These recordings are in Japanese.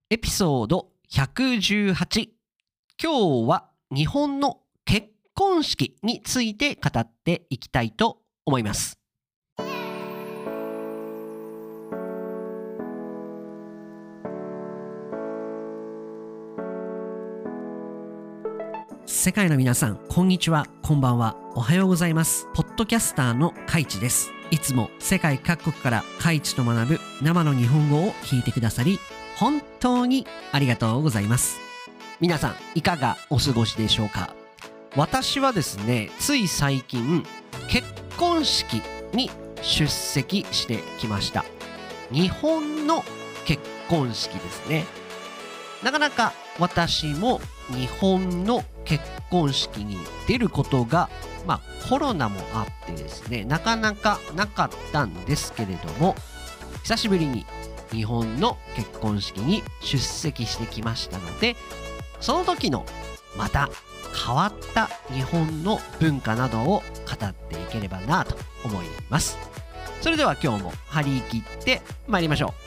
エピソード118。今日は日本の結婚式について語っていきたいと思います。世界の皆さん、こんにちは、こんばんは、おはようございます。ポッドキャスターのカイチです。いつも世界各国からカイチと学ぶ生の日本語を聞いてくださり、本当にありがとうございます。皆さん、いかがお過ごしでしょうか？私はですね、つい最近、結婚式に出席してきました。日本の結婚式ですね。なかなか私も日本の結婚式に出ることが、コロナもあってですね、なかなかなかったんですけれども、久しぶりに日本の結婚式に出席してきましたので、その時のまた変わった日本の文化などを語っていければなと思います。それでは今日も張り切って参りましょう。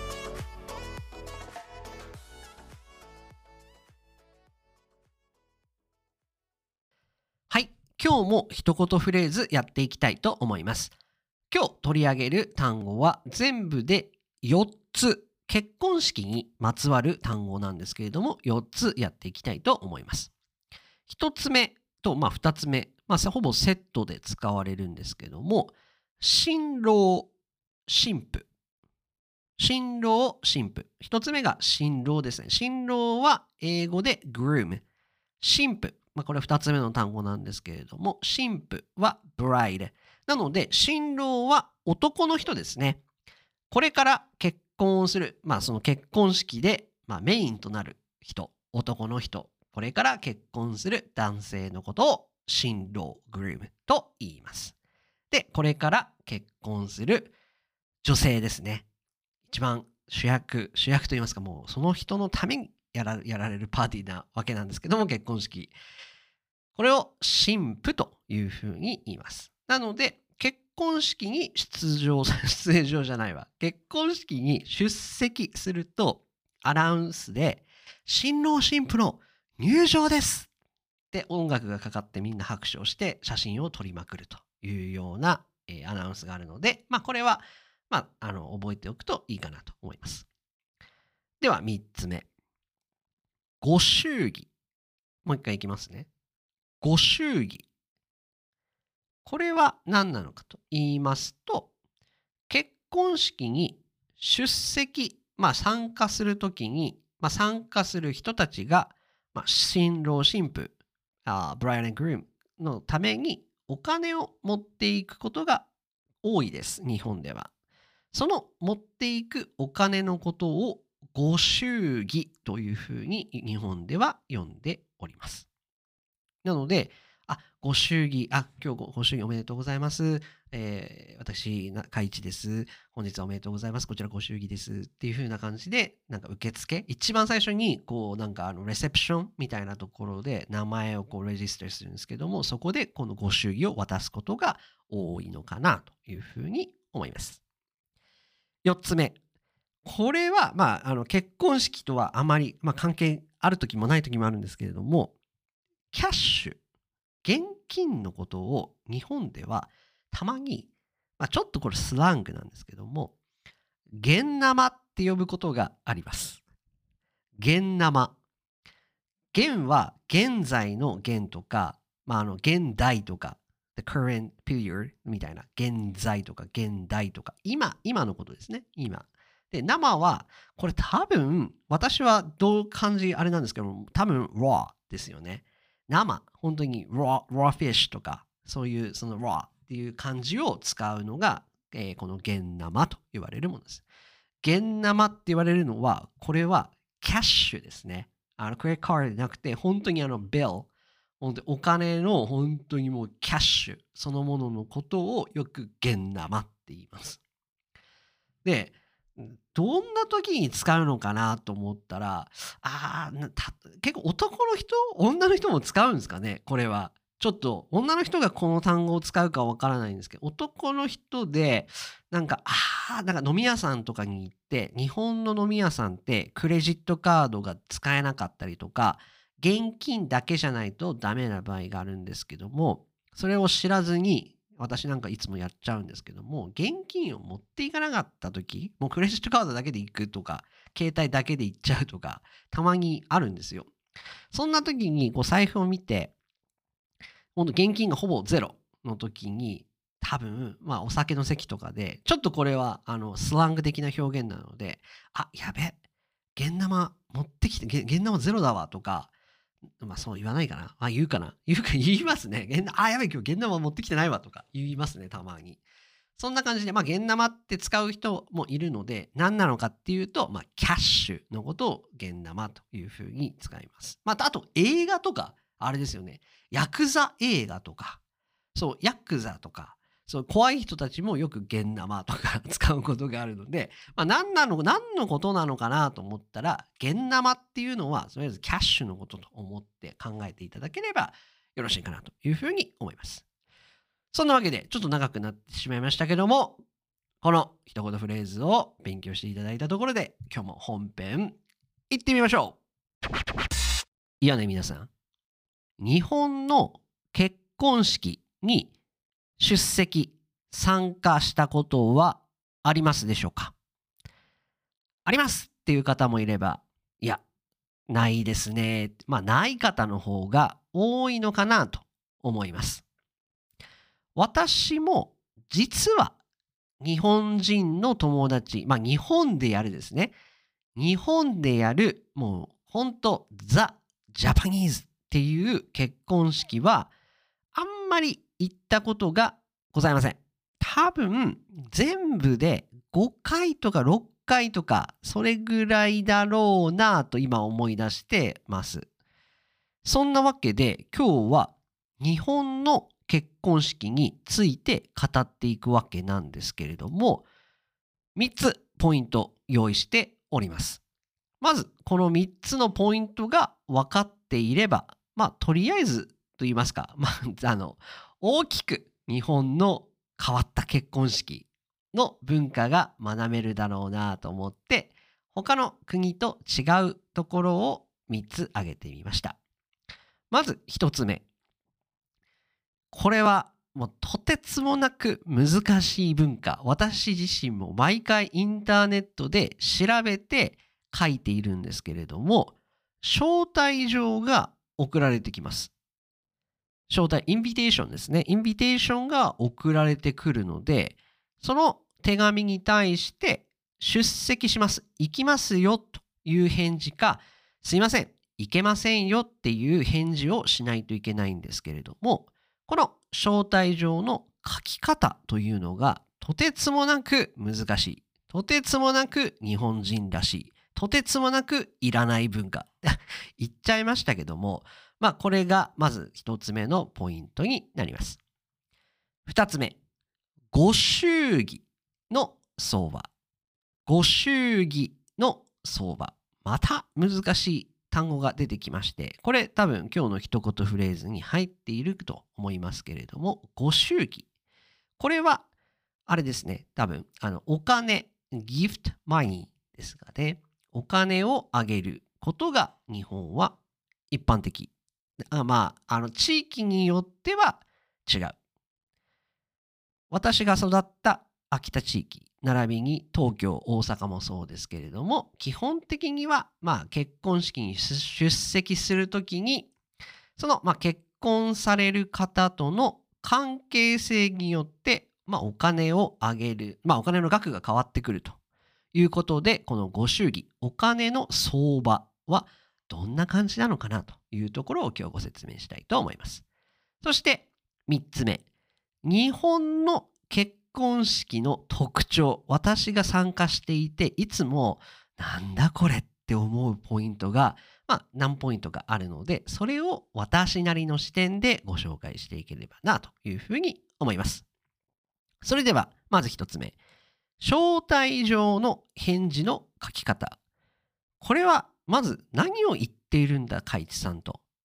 はい、今日も一言フレーズやっていきたいと思います。今日取り上げる単語は全部で4つ、結婚式にまつわる単語なんですけれども、4つやっていきたいと思います。1つ目と2つ目、ほぼセットで使われるんですけども、新郎、新婦。新郎、新婦。1つ目が新郎ですね。新郎は英語で groom。新婦。これ2つ目の単語なんですけれども、新婦は bride。なので、新郎は男の人ですね。これから結婚をする、その結婚式で、メインとなる人、男の人、これから結婚する男性のことを新郎、groom と言います。で、これから結婚する女性ですね。一番主役と言いますか、もうその人のためにやられるパーティーなわけなんですけども、結婚式。これを新婦というふうに言います。なので、結婚式に結婚式に出席すると、アナウンスで、新郎新婦の入場ですって音楽がかかってみんな拍手をして写真を撮りまくるというような、アナウンスがあるので、これは、覚えておくといいかなと思います。では3つ目。ご祝儀。もう一回いきますね。ご祝儀。これは何なのかと言いますと、結婚式に出席、参加するときに、参加する人たちが、新郎新婦、bride and groom のためにお金を持っていくことが多いです、日本では。その持っていくお金のことをご祝儀というふうに日本では呼んでおります。なので、ご祝儀、今日ご祝儀おめでとうございます。私、カイチです。本日はおめでとうございます。こちらご祝儀です。っていう風な感じで、受付、一番最初に、レセプションみたいなところで名前をレジスターするんですけども、そこでこのご祝儀を渡すことが多いのかなという風に思います。4つ目。これは、結婚式とはあまり、関係ある時もない時もあるんですけれども、キャッシュ。現金のことを日本ではたまに、ちょっとこれスラングなんですけども、現生って呼ぶことがあります。現生。現は現在の現とか、現代とか、the current period みたいな、現在とか現代とか、今のことですね。今。で、生は、これ多分、私はどう感じあれなんですけども、多分 raw ですよね。生、本当に raw fish とか、そういうその raw っていう漢字を使うのが、この現生と言われるものです。現生って言われるのは、これはキャッシュですね。クレジットカードじゃなくて、本当にbill、本当にお金の本当にもうキャッシュ、そのもののことをよく現生って言います。で、どんな時に使うのかなと思ったら、結構男の人、女の人も使うんですかね、これは。 ちょっと女の人がこの単語を使うかわからないんですけど、男の人で、なんか飲み屋さんとかに行って、日本の飲み屋さんってクレジットカードが使えなかったりとか、現金だけじゃないとダメな場合があるんですけども、それを知らずに、私なんかいつもやっちゃうんですけども、現金を持っていかなかった時、もうクレジットカードだけで行くとか、携帯だけで行っちゃうとか、たまにあるんですよ。そんな時にこう財布を見て、ほんと現金がほぼゼロの時に、多分、お酒の席とかで、ちょっとこれはスラング的な表現なので、あ、やべ、現生持ってきて、現生ゼロだわとか、そう言わないかな。言うかな。言いますね。やべ、今日現生持ってきてないわとか言いますね、たまに。そんな感じで、現生って使う人もいるので、何なのかっていうと、キャッシュのことを現生というふうに使います。あと映画とか、あれですよね。ヤクザ映画とか、そう、ヤクザとか、そう怖い人たちもよく現生とか使うことがあるので、何のことなのかなと思ったら、現生っていうのは、とりあえずキャッシュのことと思って考えていただければよろしいかなというふうに思います。そんなわけで、ちょっと長くなってしまいましたけども、この一言フレーズを勉強していただいたところで、今日も本編行ってみましょう。いやね、皆さん。日本の結婚式に出席、参加したことはありますでしょうか？ありますっていう方もいれば、いや、ないですね。ない方の方が多いのかなと思います。私も実は日本人の友達、日本でやるですね。日本でやる、もう本当ザ・ジャパニーズっていう結婚式は、あんまり行ったことがございません。多分、全部で5回とか6回とか、それぐらいだろうなと今思い出してます。そんなわけで、今日は日本の結婚式について語っていくわけなんですけれども、3つポイント用意しております。まず、この3つのポイントが分かっていれば、とりあえずと言いますか、大きく日本の変わった結婚式の文化が学べるだろうなと思って、他の国と違うところを3つ挙げてみました。まず1つ目。これはもうとてつもなく難しい文化。私自身も毎回インターネットで調べて書いているんですけれども、招待状が送られてきます。インビテーションですね。インビテーションが送られてくるので、その手紙に対して出席します。行きますよという返事か、すいません、行けませんよっていう返事をしないといけないんですけれども、この招待状の書き方というのがとてつもなく難しい。とてつもなく日本人らしい。とてつもなくいらない文化。言っちゃいましたけども、これがまず一つ目のポイントになります。二つ目、ご祝儀の相場。ご祝儀の相場。また難しい単語が出てきまして、これ多分今日の一言フレーズに入っていると思いますけれども、ご祝儀。これは、あれですね、多分、お金、ギフトマニーですがね、お金をあげることが日本は一般的。地域によっては違う。私が育った秋田地域、並びに東京、大阪もそうですけれども、基本的には、結婚式に出席するときに、その、結婚される方との関係性によって、お金をあげる、お金の額が変わってくるということで、このご祝儀、お金の相場はどんな感じなのかなというところを今日ご説明したいと思います。そして3つ目。日本の結婚式の特徴。私が参加していて、いつもなんだこれって思うポイントが、何ポイントかあるので、それを私なりの視点でご紹介していければなというふうに思います。それでは、まず1つ目。招待状の返事の書き方。これは、まず何を言っているんだ、海地さんと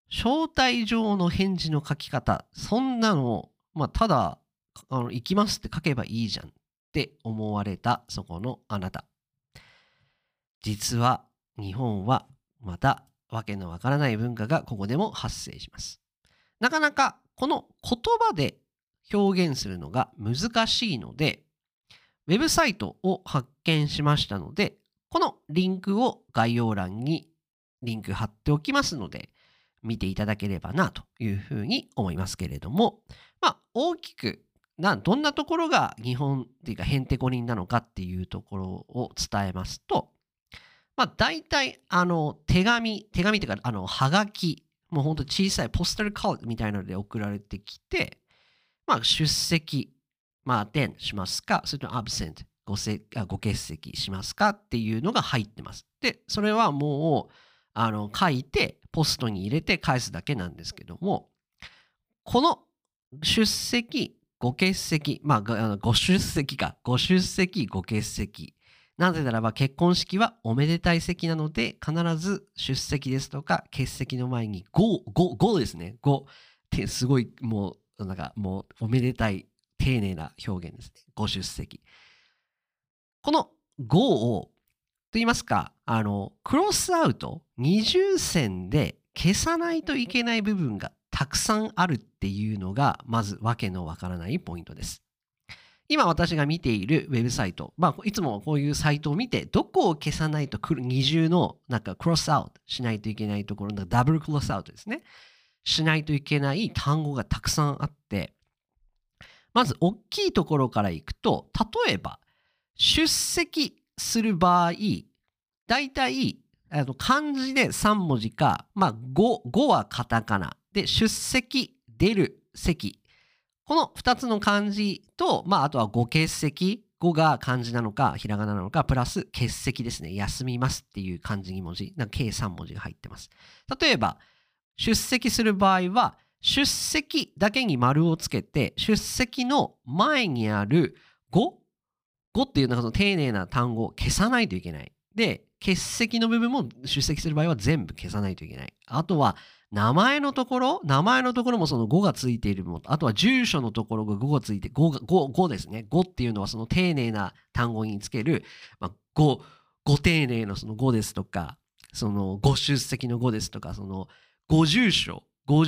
招待状の返事の書き方、そんなの、ただ、行きますって書けばいいじゃんって思われたそこのあなた。実は日本はまたわけのわからない文化がここでも発生します。なかなかこの言葉で表現するのが難しいので、ウェブサイトを発見しましたので、このリンクを概要欄にリンク貼っておきますので、見ていただければなというふうに思いますけれども、大きくどんなところが日本っていうかヘンテコリンなのかっていうところを伝えますと、大体手紙っていうかはがき、もうほんと小さいポスタルカードみたいなので送られてきて、出席、attend しますか、それと absent ご欠席しますかっていうのが入ってます。で、それはもう書いてポストに入れて返すだけなんですけども、この出席、ご欠席、ご出席か、ご出席、ご欠席。なぜならば結婚式はおめでたい席なので、必ず出席ですとか欠席の前にごですね。ごってすごいもうおめでたい丁寧な表現ですね。ご出席。このごをと言いますか、クロスアウト、二重線で消さないといけない部分がたくさんあるっていうのが、まずわけのわからないポイントです。今私が見ているウェブサイト、いつもこういうサイトを見て、どこを消さないと二重のクロスアウトしないといけないところ、ダブルクロスアウトですね。しないといけない単語がたくさんあって、まず大きいところからいくと、例えば、出席する場合、だいたい漢字で3文字か、5はカタカナ。で、出席、出る、席。この2つの漢字と、あとはご欠席。5が漢字なのか、ひらがななのか、プラス欠席ですね。休みますっていう漢字2文字。計3文字が入ってます。例えば、出席する場合は、出席だけに丸をつけて、出席の前にある5っていうその丁寧な単語を消さないといけない。で、欠席の部分も出席する場合は全部消さないといけない。あとは、名前のところもその5がついているもの。あとは住所のところが5がついて、5ですね。5っていうのはその丁寧な単語につける、ご丁寧のその5ですとか、そのご出席の5ですとか、そのご住所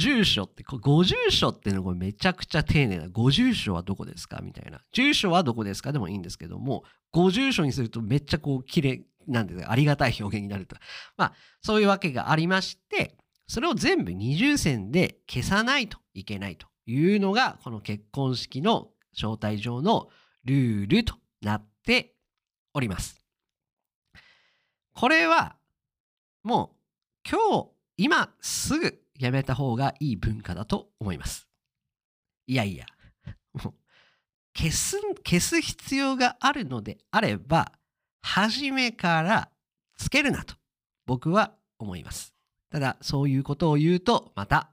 ってのがめちゃくちゃ丁寧な。ご住所はどこですかみたいな。住所はどこですかでもいいんですけども、ご住所にするとめっちゃ綺麗なんですが、ありがたい表現になると。そういうわけがありまして、それを全部二重線で消さないといけないというのが、この結婚式の招待状のルールとなっております。これは、もう今すぐやめた方がいい文化だと思います。いやいや、もう消す必要があるのであれば、初めからつけるなと僕は思います。ただ、そういうことを言うと、また、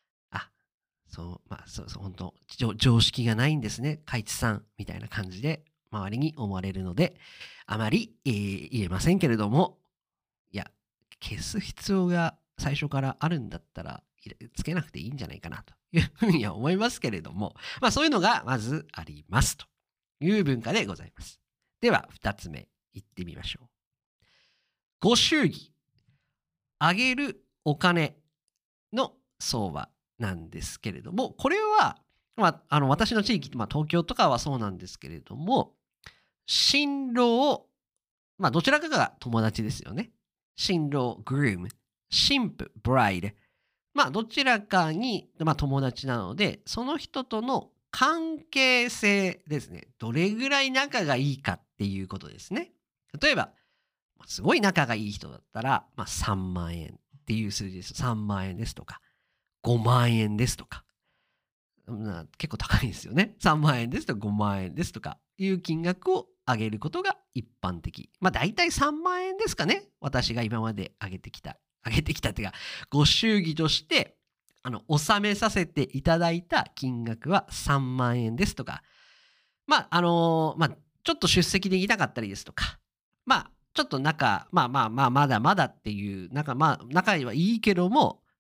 本当常識がないんですね、海地さん、みたいな感じで、周りに思われるので、あまり、言えませんけれども、いや、消す必要が最初からあるんだったら、つけなくていいんじゃないかなというふうには思いますけれども、そういうのがまずありますという文化でございます。では、2つ目、いってみましょう。ご祝儀。あげるお金の相場なんですけれども、これは、私の地域、東京とかはそうなんですけれども、新郎、どちらかが友達ですよね。新郎、groom、新婦、bride。どちらかに、友達なので、その人との関係性ですね。どれぐらい仲がいいかっていうことですね。例えば、すごい仲がいい人だったら、3万円っていう数字です。3万円ですとか、5万円ですとか。結構高いですよね。3万円ですとか5万円ですとかいう金額を上げることが一般的。大体3万円ですかね。私が今まで上げてきたっていうか、ご祝儀として、納めさせていただいた金額は3万円ですとか、ちょっと出席できなかったりですとか、ちょっとまだまだっていう、仲はいいけども、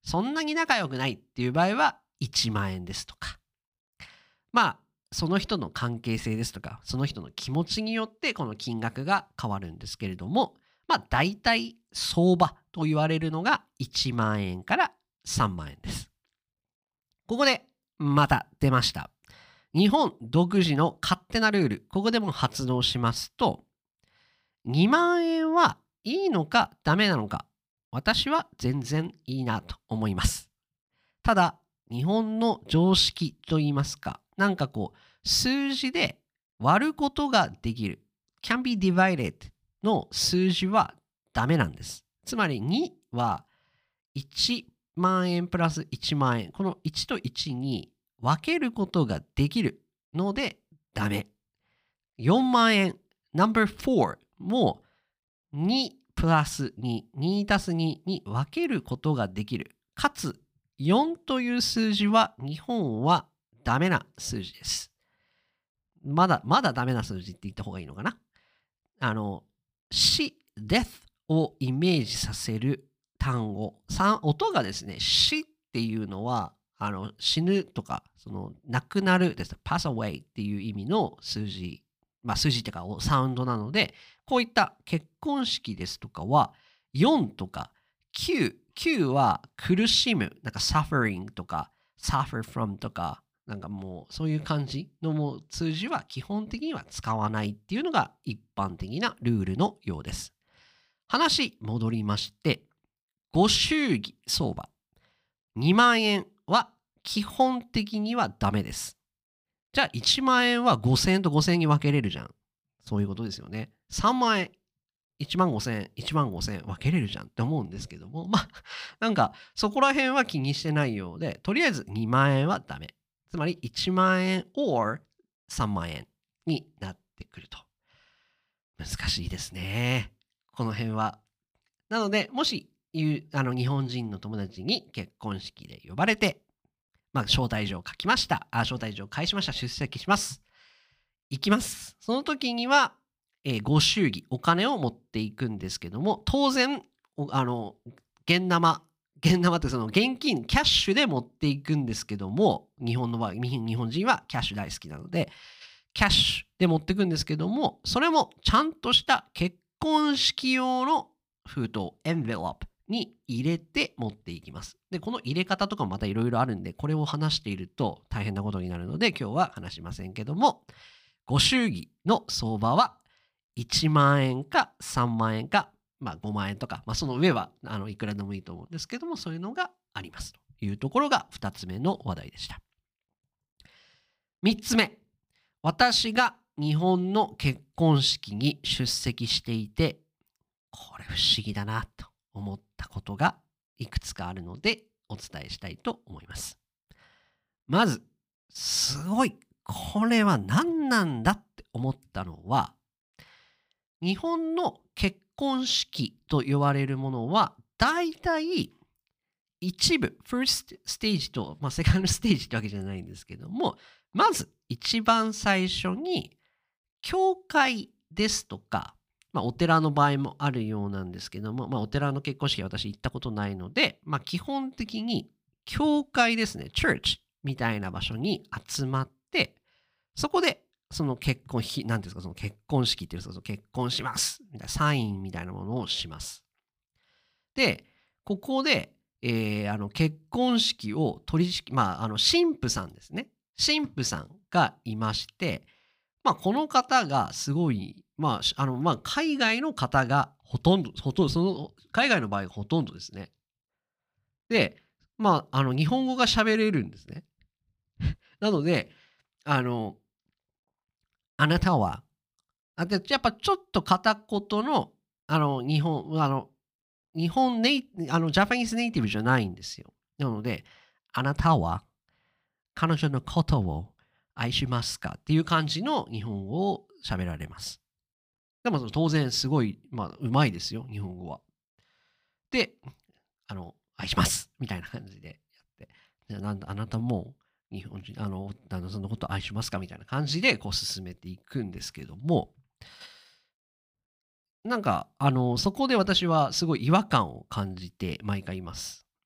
そんなに仲良くないっていう場合は1万円ですとか。まあ、その人の関係性ですとか、その人の気持ちによってこの金額が変わるんですけれども、まあ大体相場と言われるのが1万円から3万円です。ここでまた出ました。日本独自の勝手なルール、ここでも発動しますと、2万円はいいのかダメなのか、私は全然いいなと思います。ただ、日本の常識といいますか、なんかこう、数字で割ることができる、can be divided の数字はダメなんです。つまり2は1万円プラス1万円、この1と1に分けることができるのでダメ。4万円、No.4 も2プラス2、2たす2に分けることができる。かつ、4という数字は日本はダメな数字です。まだダメな数字って言った方がいいのかな。死、death をイメージさせる単語。音がですね、死っていうのは、死ぬとか、亡くなるです。pass away っていう意味の数字。まあ、数字っていうか、サウンドなので、こういった結婚式ですとかは、4とか9は苦しむ、なんか suffering とか suffer from とか、なんかもうそういう感じのもう数字は基本的には使わないっていうのが一般的なルールのようです。話戻りまして、ご祝儀相場2万円は基本的にはダメです。じゃあ1万円は5000円と5000円に分けれるじゃん。そういうことですよね。3万円、1万5000円、1万5000円分けれるじゃんって思うんですけども、まあ、なんかそこら辺は気にしてないようで、とりあえず2万円はダメ。つまり1万円 or 3万円になってくると。難しいですね。この辺は。なので、もし日本人の友達に結婚式で呼ばれて、まあ、招待状を書きました。招待状を返しました。出席します。行きます。その時には、ご祝儀、お金を持っていくんですけども、当然、現生ってその現金、キャッシュで持っていくんですけども、日本人はキャッシュ大好きなので、キャッシュで持っていくんですけども、それもちゃんとした結婚式用の封筒、エンベロップに入れて持っていきます。で、この入れ方とかもまたいろいろあるんで、これを話していると大変なことになるので、今日は話しませんけども、ご祝儀の相場は1万円か3万円か、まあ、5万円とか、まあ、その上はいくらでもいいと思うんですけども、そういうのがありますというところが2つ目の話題でした。3つ目、私が日本の結婚式に出席していて、これ不思議だなと思ったことがいくつかあるのでお伝えしたいと思います。まず、すごい、これは何なんだって思ったのは、日本の結婚式と言われるものは、だいたい一部、first stage と、まあ、second stage ってわけじゃないんですけども、まず一番最初に、教会ですとか、まあ、お寺の場合もあるようなんですけども、まあ、お寺の結婚式は私行ったことないので、まあ、基本的に教会ですね、church みたいな場所に集まって、そこでその結婚なんですか、その結婚式っていうか、結婚しますみたいなサインみたいなものをします。で、ここで、結婚式をまあ、神父さんですね。神父さんがいまして、まあ、この方がすごい、まあ、まあ、海外の方がほとんど、その、海外の場合がほとんどですね。で、まあ、日本語が喋れるんですね。なので、あの、あなたは、で、やっぱちょっと片言の、日本ジャパニーズネイティブじゃないんですよ。なので、あなたは彼女のことを愛しますかっていう感じの日本語を喋られます。でも当然すごい、まあ、うまいですよ、日本語は。で、愛しますみたいな感じでやって、じゃああなたも日本人、旦那さんのことを愛しますかみたいな感じでこう進めていくんですけども、なんか、そこで私はすごい違和感を感じて毎回います。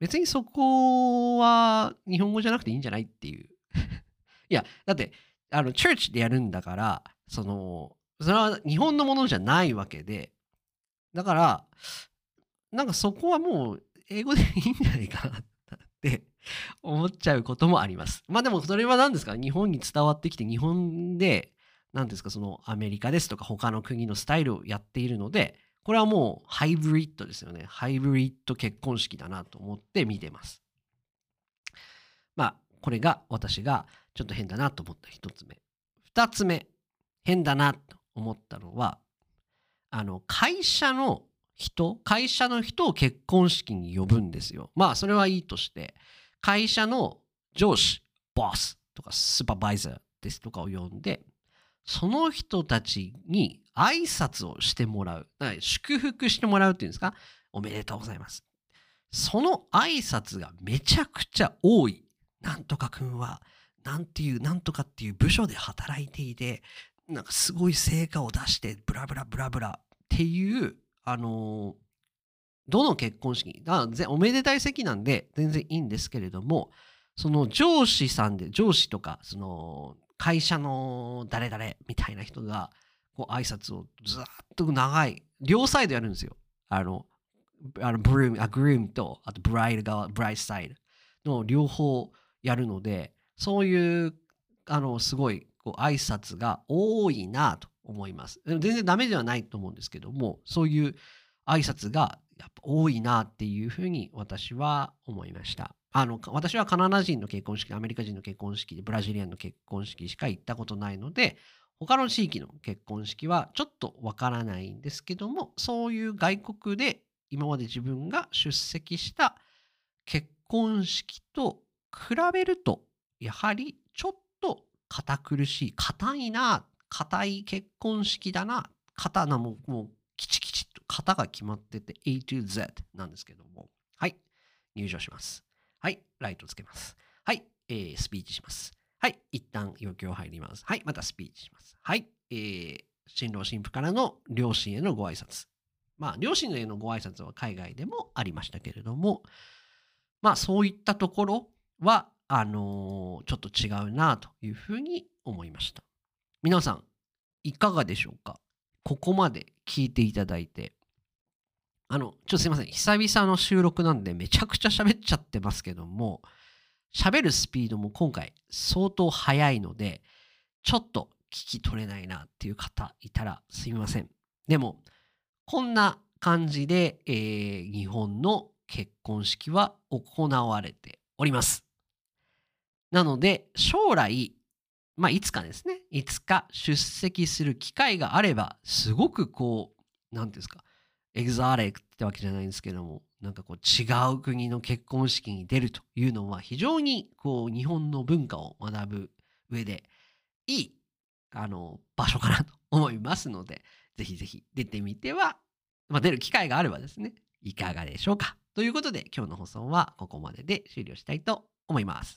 別にそこは日本語じゃなくていいんじゃないっていう。いや、だって、チャーチでやるんだから、それは日本のものじゃないわけで、だから、なんかそこはもう英語でいいんじゃないかなって思っちゃうこともあります。まあでもそれは何ですか、日本に伝わってきて、日本で、何ですか、そのアメリカですとか他の国のスタイルをやっているので、これはもうハイブリッドですよね。ハイブリッド結婚式だなと思って見てます。まあ、これが私がちょっと変だなと思った一つ目。二つ目、変だなと思ったのは、会社の人を結婚式に呼ぶんですよ。まあ、それはいいとして、会社の上司、ボスとかスーパーバイザーですとかを呼んで、その人たちに挨拶をしてもらう。祝福してもらうっていうんですか？おめでとうございます。その挨拶がめちゃくちゃ多い。なんとかくんは、なんとかっていう部署で働いていて、なんかすごい成果を出して、ブラブラブラブラっていう、どの結婚式、おめでたい席なんで全然いいんですけれども、その上司とか、その会社の誰々みたいな人が、こう挨拶をずーっと長い、両サイドやるんですよ。グルームと、あとブライドサイドの両方やるので、そういう、すごい、こう挨拶が多いなと思います。全然ダメではないと思うんですけども、そういう挨拶がやっぱ多いなっていうふうに私は思いました。私はカナダ人の結婚式、アメリカ人の結婚式、ブラジリアンの結婚式しか行ったことないので、他の地域の結婚式はちょっとわからないんですけども、そういう外国で今まで自分が出席した結婚式と比べると、やはりちょっと堅苦しい、硬い結婚式だな、もうきちきちと型が決まってて A to Z なんですけども、はい、入場します。はい、ライトつけます。はい、スピーチします。はい、一旦余興入ります。はい、またスピーチします。はい、新郎新婦からの両親へのご挨拶。まあ、両親へのご挨拶は海外でもありましたけれども、まあ、そういったところは、ちょっと違うなというふうに思いました。皆さん、いかがでしょうか？ここまで聞いていただいて。ちょっとすいません。久々の収録なんでめちゃくちゃ喋っちゃってますけども、喋るスピードも今回相当速いので、ちょっと聞き取れないなっていう方いたらすみません。でも、こんな感じで、日本の結婚式は行われております。なので、将来、まあ、いつかですね、いつか出席する機会があれば、すごくこう、なんていうんですか、エグゾーティックってわけじゃないんですけども、なんかこう違う国の結婚式に出るというのは非常にこう日本の文化を学ぶ上でいい場所かなと思いますので、ぜひぜひ出てみては、まあ、出る機会があればですね、いかがでしょうか。ということで今日の放送はここまでで終了したいと思います。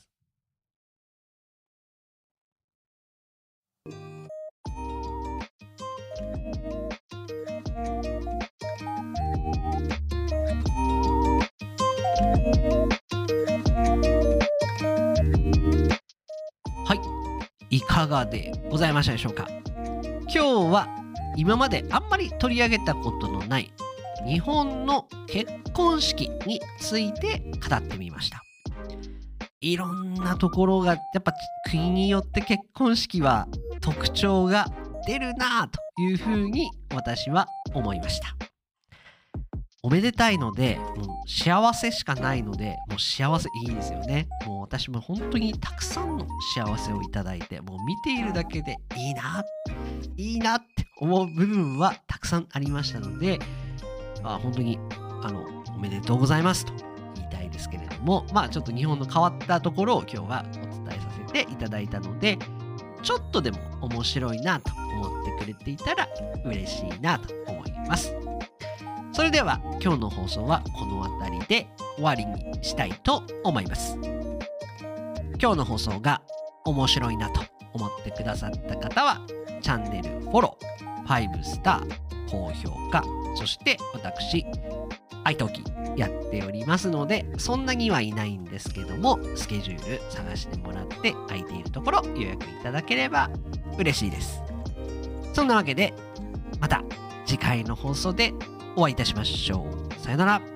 はい、いかがでございましたでしょうか。今日は今まであんまり取り上げたことのない日本の結婚式について語ってみました。いろんなところがやっぱ国によって結婚式は特徴が出るなぁというふうに私は思いました。おめでたいので、もう幸せしかないので、もう幸せいいですよね。もう私も本当にたくさんの幸せをいただいて、もう見ているだけでいいなって思う部分はたくさんありましたので、本当におめでとうございますと言いたいですけれども、まあちょっと日本の変わったところを今日はお伝えさせていただいたので、ちょっとでも面白いなと思ってくれていたら嬉しいなと思います。それでは今日の放送はこの辺りで終わりにしたいと思います。今日の放送が面白いなと思ってくださった方はチャンネルフォロー、5スター、高評価、そして私愛登記やっておりますので、そんなにはいないんですけども、スケジュール探してもらって空いているところ予約いただければ嬉しいです。そんなわけで、また次回の放送でお会いいたしましょう。さよなら。